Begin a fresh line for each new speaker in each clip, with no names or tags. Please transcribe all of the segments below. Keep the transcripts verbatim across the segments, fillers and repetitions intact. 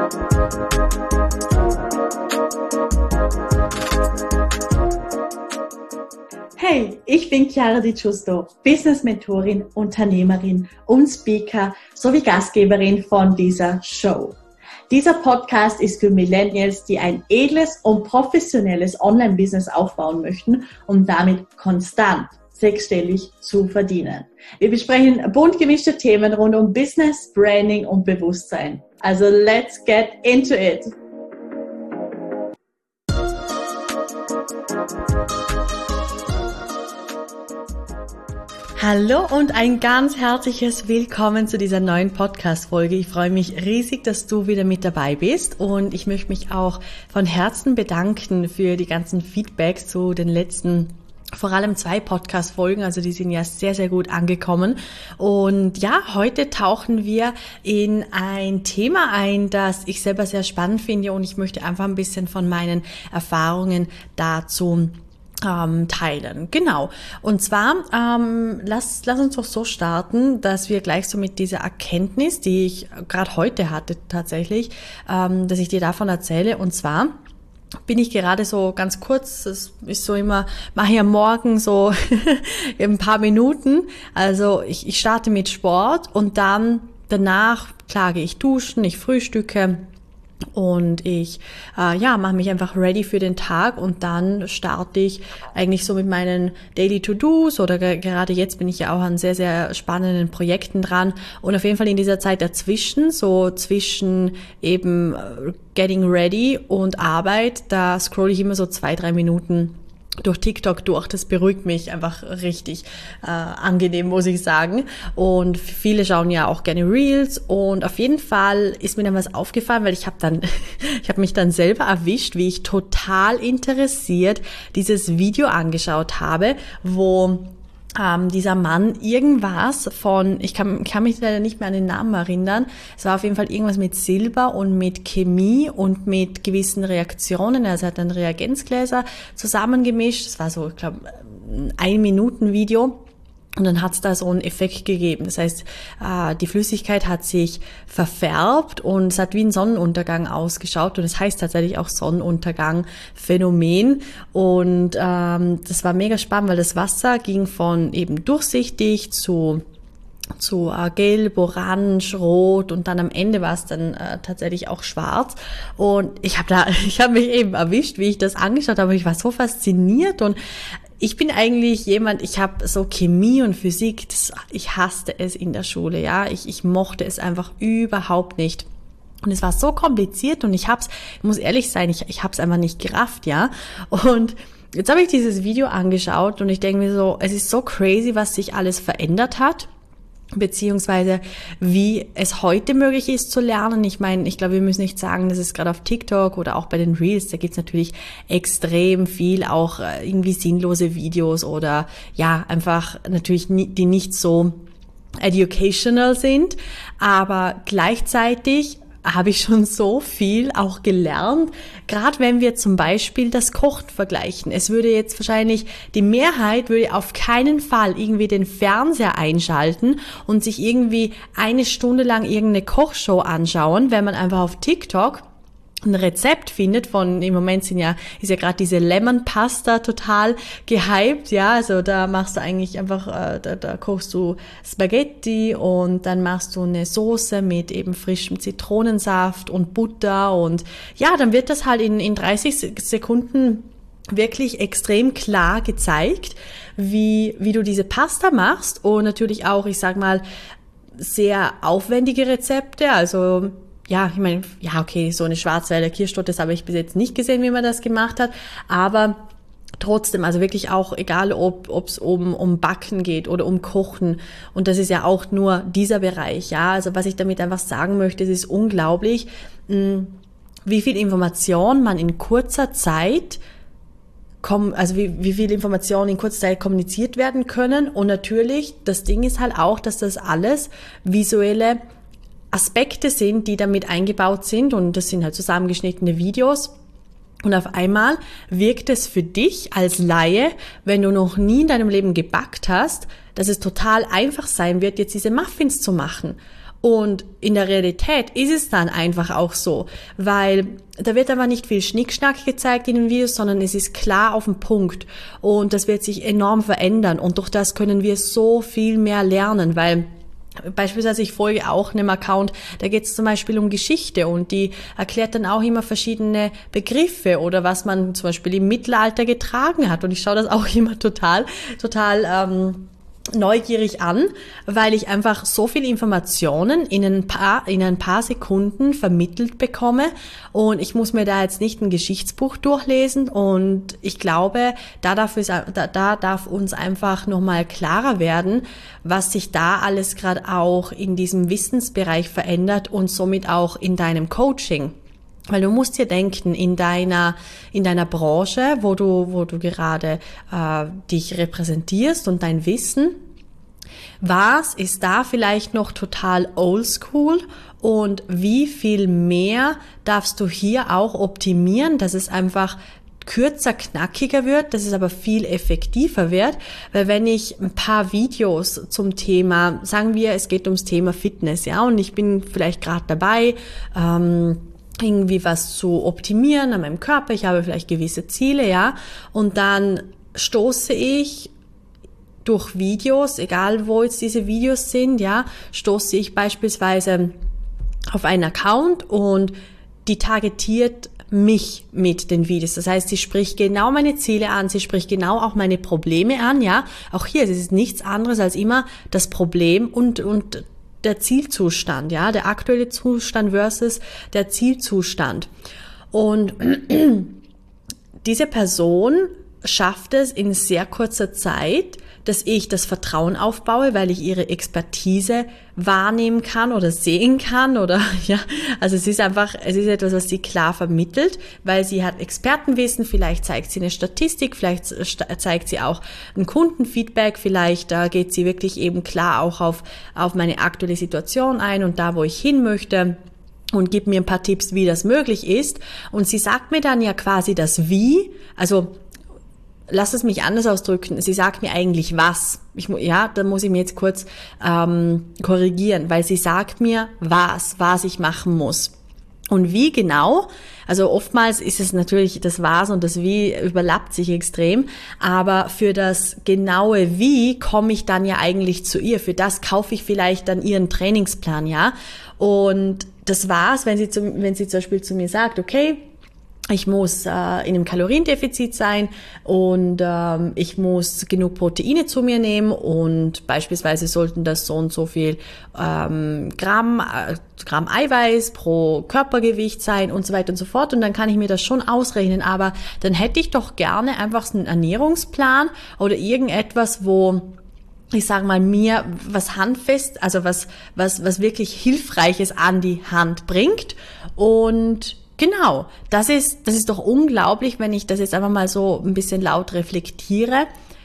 Hey, ich bin Chiara Di Giusto, Business-Mentorin, Unternehmerin und Speaker sowie Gastgeberin von dieser Show. Dieser Podcast ist für Millennials, die ein edles und professionelles Online-Business aufbauen möchten, um damit konstant sechsstellig zu verdienen. Wir besprechen bunt gemischte Themen rund um Business, Branding und Bewusstsein. Also let's get into it! Hallo und ein ganz herzliches Willkommen zu dieser neuen Podcast-Folge. Ich freue mich riesig, dass du wieder mit dabei bist und ich möchte mich auch von Herzen bedanken für die ganzen Feedbacks zu den letzten vor allem zwei Podcast-Folgen, also die sind ja sehr, sehr gut angekommen. Und ja, heute tauchen wir in ein Thema ein, das ich selber sehr spannend finde und ich möchte einfach ein bisschen von meinen Erfahrungen dazu Ähm, teilen. Genau. Und zwar, ähm, lass, lass uns doch so starten, dass wir gleich so mit dieser Erkenntnis, die ich gerade heute hatte tatsächlich, ähm, dass ich dir davon erzähle. Und zwar bin ich gerade so ganz kurz, das ist so immer, mache ich am Morgen so ein paar Minuten. Also ich, ich starte mit Sport und dann danach, klar, gehe ich duschen, ich frühstücke. Und ich äh, ja mache mich einfach ready für den Tag und dann starte ich eigentlich so mit meinen Daily To-Dos oder ge- gerade jetzt bin ich ja auch an sehr, sehr spannenden Projekten dran und auf jeden Fall in dieser Zeit dazwischen, so zwischen eben äh, Getting Ready und Arbeit, da scroll ich immer so zwei, drei Minuten durch TikTok durch. Das beruhigt mich einfach richtig äh, angenehm, muss ich sagen. Und viele schauen ja auch gerne Reels und auf jeden Fall ist mir dann was aufgefallen, weil ich habe dann, ich habe mich dann selber erwischt, wie ich total interessiert dieses Video angeschaut habe, wo Ähm, dieser Mann irgendwas von, ich kann, kann mich leider nicht mehr an den Namen erinnern, es war auf jeden Fall irgendwas mit Silber und mit Chemie und mit gewissen Reaktionen, also er hat dann Reagenzgläser zusammengemischt, das war so, ich glaube, ein Minuten Video. Und dann hat es da so einen Effekt gegeben. Das heißt, äh, die Flüssigkeit hat sich verfärbt und es hat wie ein Sonnenuntergang ausgeschaut. Und es das heißt tatsächlich auch Sonnenuntergang-Phänomen. Und ähm, das war mega spannend, weil das Wasser ging von eben durchsichtig zu zu äh, gelb, orange, rot und dann am Ende war es dann äh, tatsächlich auch schwarz und ich habe da, ich habe mich eben erwischt, wie ich das angeschaut habe, ich war so fasziniert und ich bin eigentlich jemand, ich habe so Chemie und Physik, das, ich hasste es in der Schule, ja, ich, ich mochte es einfach überhaupt nicht. Und es war so kompliziert und ich hab's, ich muss ehrlich sein, ich, ich hab's einfach nicht gerafft, ja. Und jetzt habe ich dieses Video angeschaut und ich denke mir so, es ist so crazy, was sich alles verändert hat, beziehungsweise wie es heute möglich ist zu lernen. Ich meine, ich glaube, wir müssen nicht sagen, dass es gerade auf TikTok oder auch bei den Reels, da gibt's natürlich extrem viel auch irgendwie sinnlose Videos oder ja, einfach natürlich die nicht so educational sind, aber gleichzeitig habe ich schon so viel auch gelernt, gerade wenn wir zum Beispiel das Kochen vergleichen. Es würde jetzt wahrscheinlich, die Mehrheit würde auf keinen Fall irgendwie den Fernseher einschalten und sich irgendwie eine Stunde lang irgendeine Kochshow anschauen, wenn man einfach auf TikTok ein Rezept findet von, im Moment sind ja, ist ja gerade diese Lemon Pasta total gehypt, ja, also da machst du eigentlich einfach, äh, da, da kochst du Spaghetti und dann machst du eine Soße mit eben frischem Zitronensaft und Butter und ja, dann wird das halt in, in dreißig Sekunden wirklich extrem klar gezeigt, wie, wie du diese Pasta machst und natürlich auch, ich sag mal, sehr aufwendige Rezepte, also ja, ich meine, ja, okay, so eine Schwarzwälder Kirschtorte, das habe ich bis jetzt nicht gesehen, wie man das gemacht hat, aber trotzdem, also wirklich auch, egal ob es um, um Backen geht oder um Kochen und das ist ja auch nur dieser Bereich, ja, also was ich damit einfach sagen möchte, es ist unglaublich, mh, wie viel Information man in kurzer Zeit also wie, wie viel Informationen in kurzer Zeit kommuniziert werden können und natürlich, das Ding ist halt auch, dass das alles visuelle Aspekte sind, die damit eingebaut sind und das sind halt zusammengeschnittene Videos und auf einmal wirkt es für dich als Laie, wenn du noch nie in deinem Leben gebackt hast, dass es total einfach sein wird, jetzt diese Muffins zu machen. Und in der Realität ist es dann einfach auch so, weil da wird aber nicht viel Schnickschnack gezeigt in den Videos, sondern es ist klar auf den Punkt und das wird sich enorm verändern und durch das können wir so viel mehr lernen, weil beispielsweise ich folge auch einem Account, da geht es zum Beispiel um Geschichte und die erklärt dann auch immer verschiedene Begriffe oder was man zum Beispiel im Mittelalter getragen hat und ich schaue das auch immer total, total ähm, neugierig an, weil ich einfach so viel Informationen in ein paar, in ein paar Sekunden vermittelt bekomme und ich muss mir da jetzt nicht ein Geschichtsbuch durchlesen und ich glaube, da darf, es, da, da darf uns einfach nochmal klarer werden, was sich da alles gerade auch in diesem Wissensbereich verändert und somit auch in deinem Coaching. Weil du musst dir denken, in deiner, in deiner Branche, wo du, wo du gerade äh, dich repräsentierst und dein Wissen, was ist da vielleicht noch total oldschool und wie viel mehr darfst du hier auch optimieren, dass es einfach kürzer, knackiger wird, dass es aber viel effektiver wird, weil wenn ich ein paar Videos zum Thema, sagen wir, es geht ums Thema Fitness, ja, und ich bin vielleicht gerade dabei, ähm, irgendwie was zu optimieren an meinem Körper, ich habe vielleicht gewisse Ziele, ja, und dann stoße ich durch Videos, egal wo jetzt diese Videos sind, ja, stoße ich beispielsweise auf einen Account und die targetiert mich mit den Videos. Das heißt, sie spricht genau meine Ziele an, sie spricht genau auch meine Probleme an, ja. Auch hier, es ist nichts anderes als immer das Problem und, und der Zielzustand, ja, der aktuelle Zustand versus der Zielzustand. Und diese Person schafft es in sehr kurzer Zeit, dass ich das Vertrauen aufbaue, weil ich ihre Expertise wahrnehmen kann oder sehen kann oder ja, also es ist einfach, es ist etwas, was sie klar vermittelt, weil sie hat Expertenwissen, vielleicht zeigt sie eine Statistik, vielleicht zeigt sie auch ein Kundenfeedback, vielleicht da geht sie wirklich eben klar auch auf, auf meine aktuelle Situation ein und da, wo ich hin möchte. Und gibt mir ein paar Tipps, wie das möglich ist. Und sie sagt mir dann ja quasi das Wie, also lass es mich anders ausdrücken. Sie sagt mir eigentlich was. Ich, ja, da muss ich mir jetzt kurz ähm, korrigieren, weil sie sagt mir was, was ich machen muss. Und wie genau, also oftmals ist es natürlich das Was und das Wie überlappt sich extrem, aber für das genaue Wie komme ich dann ja eigentlich zu ihr. Für das kaufe ich vielleicht dann ihren Trainingsplan, ja. Und das war's, wenn sie, zum, wenn sie zum Beispiel zu mir sagt, okay, ich muss äh, in einem Kaloriendefizit sein und ähm, ich muss genug Proteine zu mir nehmen und beispielsweise sollten das so und so viel ähm, Gramm, äh, Gramm Eiweiß pro Körpergewicht sein und so weiter und so fort. Und dann kann ich mir das schon ausrechnen, aber dann hätte ich doch gerne einfach einen Ernährungsplan oder irgendetwas, wo ich sage mal, mir was handfest, also was, was, was wirklich Hilfreiches an die Hand bringt. Und genau, das ist, das ist doch unglaublich, wenn ich das jetzt einfach mal so ein bisschen laut reflektiere,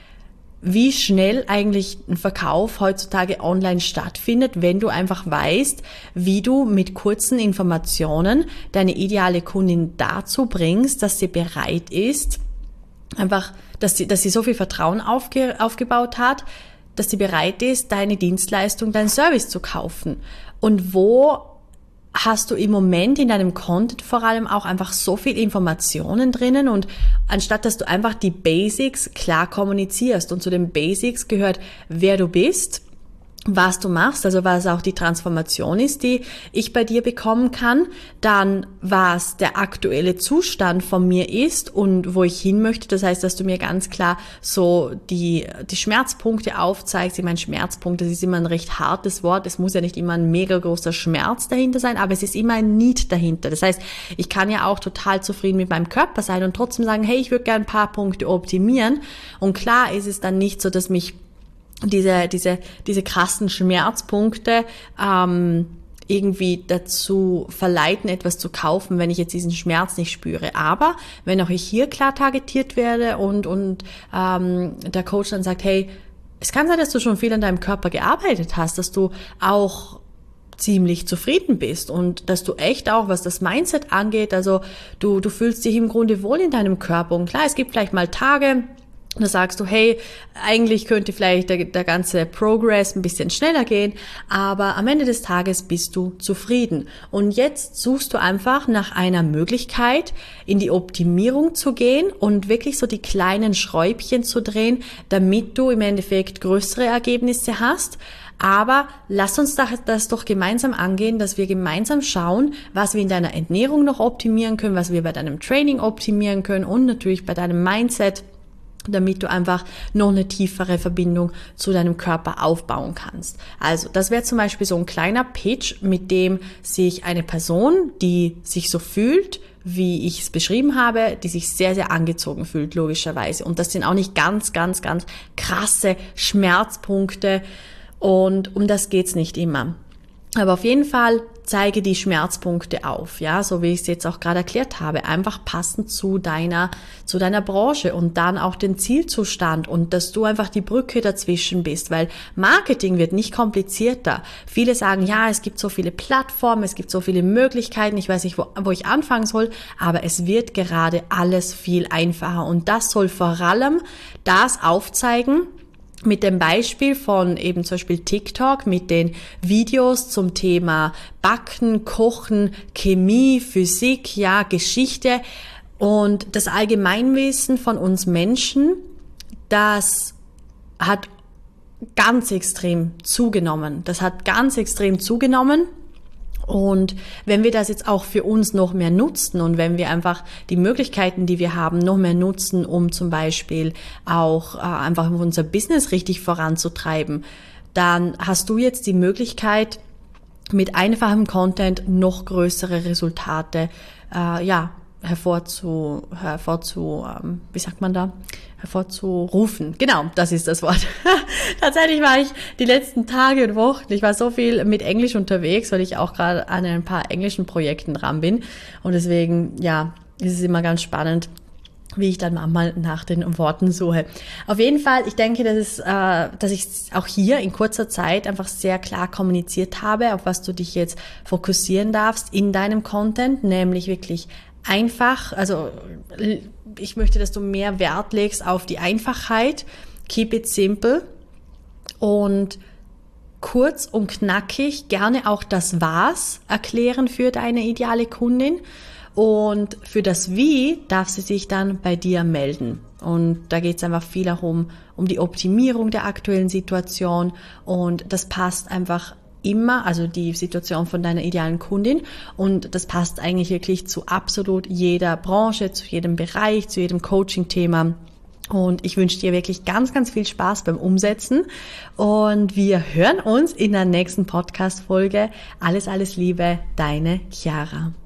wie schnell eigentlich ein Verkauf heutzutage online stattfindet, wenn du einfach weißt, wie du mit kurzen Informationen deine ideale Kundin dazu bringst, dass sie bereit ist, einfach, dass sie, dass sie so viel Vertrauen aufge, aufgebaut hat, dass sie bereit ist, deine Dienstleistung, deinen Service zu kaufen. Und wo hast du im Moment in deinem Content vor allem auch einfach so viel Informationen drinnen und anstatt, dass du einfach die Basics klar kommunizierst und zu den Basics gehört, wer du bist, was du machst, also was auch die Transformation ist, die ich bei dir bekommen kann, dann was der aktuelle Zustand von mir ist und wo ich hin möchte. Das heißt, dass du mir ganz klar so die die Schmerzpunkte aufzeigst. Ich meine, Schmerzpunkt, das ist immer ein recht hartes Wort. Es muss ja nicht immer ein mega großer Schmerz dahinter sein, aber es ist immer ein Need dahinter. Das heißt, ich kann ja auch total zufrieden mit meinem Körper sein und trotzdem sagen, hey, ich würde gerne ein paar Punkte optimieren. Und klar ist es dann nicht so, dass mich diese diese diese krassen Schmerzpunkte ähm, irgendwie dazu verleiten, etwas zu kaufen, wenn ich jetzt diesen Schmerz nicht spüre. Aber wenn auch ich hier klar targetiert werde und und ähm, der Coach dann sagt, hey, es kann sein, dass du schon viel an deinem Körper gearbeitet hast, dass du auch ziemlich zufrieden bist und dass du echt auch, was das Mindset angeht, also du du fühlst dich im Grunde wohl in deinem Körper. Und klar, es gibt vielleicht mal Tage, Da sagst du, hey, eigentlich könnte vielleicht der, der ganze Progress ein bisschen schneller gehen, aber am Ende des Tages bist du zufrieden. Und jetzt suchst du einfach nach einer Möglichkeit, in die Optimierung zu gehen und wirklich so die kleinen Schräubchen zu drehen, damit du im Endeffekt größere Ergebnisse hast. Aber lass uns das doch gemeinsam angehen, dass wir gemeinsam schauen, was wir in deiner Ernährung noch optimieren können, was wir bei deinem Training optimieren können und natürlich bei deinem Mindset, damit du einfach noch eine tiefere Verbindung zu deinem Körper aufbauen kannst. Also das wäre zum Beispiel so ein kleiner Pitch, mit dem sich eine Person, die sich so fühlt, wie ich es beschrieben habe, die sich sehr, sehr angezogen fühlt, logischerweise. Und das sind auch nicht ganz, ganz, ganz krasse Schmerzpunkte und um das geht's nicht immer. Aber auf jeden Fall zeige die Schmerzpunkte auf, ja, so wie ich es jetzt auch gerade erklärt habe, einfach passend zu deiner, zu deiner Branche und dann auch den Zielzustand und dass du einfach die Brücke dazwischen bist, weil Marketing wird nicht komplizierter. Viele sagen, ja, es gibt so viele Plattformen, es gibt so viele Möglichkeiten, ich weiß nicht, wo, wo ich anfangen soll, aber es wird gerade alles viel einfacher und das soll vor allem das aufzeigen, mit dem Beispiel von eben zum Beispiel TikTok, mit den Videos zum Thema Backen, Kochen, Chemie, Physik, ja, Geschichte und das Allgemeinwissen von uns Menschen, das hat ganz extrem zugenommen. Das hat ganz extrem zugenommen. Und wenn wir das jetzt auch für uns noch mehr nutzen und wenn wir einfach die Möglichkeiten, die wir haben, noch mehr nutzen, um zum Beispiel auch äh, einfach unser Business richtig voranzutreiben, dann hast du jetzt die Möglichkeit, mit einfachem Content noch größere Resultate äh, ja hervorzu, hervorzu ähm, wie sagt man da? hervorzurufen. Genau, das ist das Wort. Tatsächlich war ich die letzten Tage und Wochen, ich war so viel mit Englisch unterwegs, weil ich auch gerade an ein paar englischen Projekten dran bin. Und deswegen, ja, ist es immer ganz spannend, wie ich dann manchmal nach den Worten suche. Auf jeden Fall, ich denke, dass, es, äh, dass ich auch hier in kurzer Zeit einfach sehr klar kommuniziert habe, auf was du dich jetzt fokussieren darfst in deinem Content, nämlich wirklich einfach, also ich möchte, dass du mehr Wert legst auf die Einfachheit, keep it simple und kurz und knackig, gerne auch das Was erklären für deine ideale Kundin und für das Wie darf sie sich dann bei dir melden. Und da geht es einfach viel auch um, um die Optimierung der aktuellen Situation und das passt einfach immer, also die Situation von deiner idealen Kundin und das passt eigentlich wirklich zu absolut jeder Branche, zu jedem Bereich, zu jedem Coaching-Thema und ich wünsche dir wirklich ganz, ganz viel Spaß beim Umsetzen und wir hören uns in der nächsten Podcast-Folge. Alles, alles Liebe, deine Chiara.